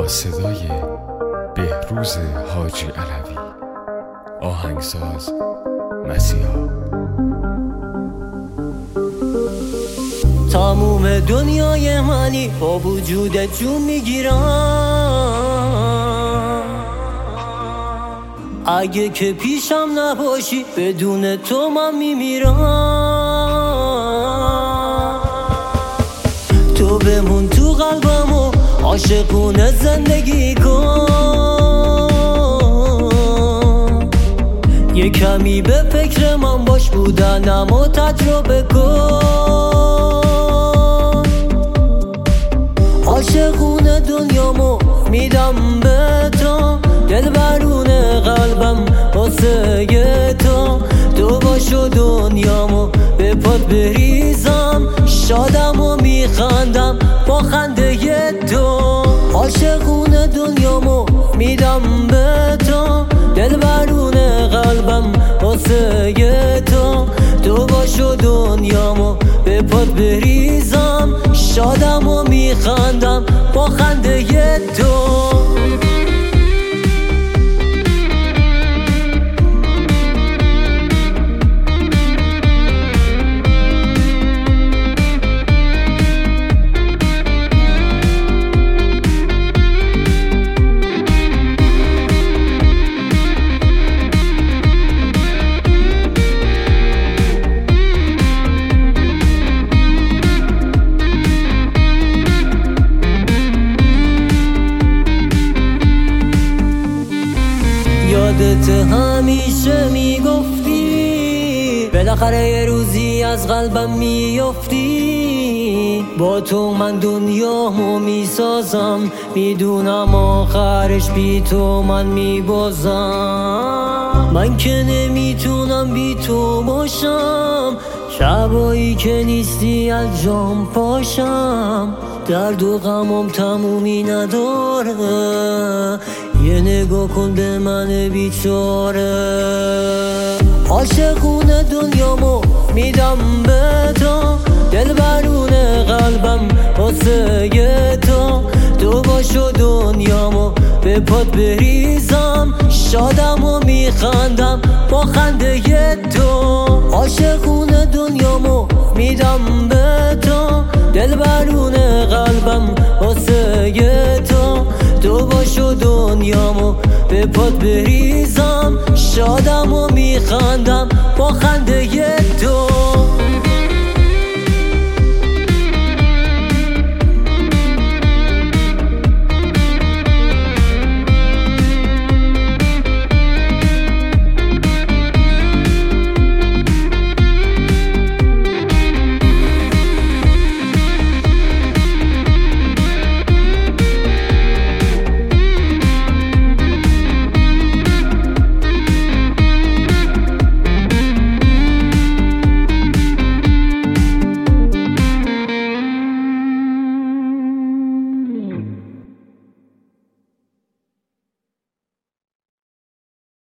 صدای بهروز حاجی علوی، آهنگساز مسیحا. تموم دنیای منی با وجودت جون میگیرم، اگه که پیشم نباشی بدون تو من میمیرم. تو بمون تو قلبم و عاشقونه زندگی کن، یه کمی به فکر من باش، بودنم و تجربه کن. عاشقونه دنیامو میدم به تو، دل برونه قلبم واسه تو. تو باش و دنیامو به پات بریزم، شادم و میخندم با خنده تو. عاشقونه دنیامو میدم به تو، دل برونه قلبم واسه تو. تو باش و دنیامو به پات بریزم، شادم و میخندم با خنده تو. یادت همیشه میگفتی بالاخره یه روزی از قلبم میافتی. با تو من دنیامو میسازم، میدونم آخرش بی تو من میبازم. من که نمیتونم بی تو باشم، شبایی که نیستی از جام پاشم. درد و غمم تمومی نداره، یه نگاه کن به من بیچاره. عاشقونه دنیامو میدم به تو، دل برونه قلبم واسه تو. تو باش و دنیامو به پات بریزم، شادم و میخندم با خنده تو. عاشقونه دنیامو میدم به تو، دل برونه قلبم واسه تو. تو باش و دنیامو به پات بریزم، شادم و میخندم با خنده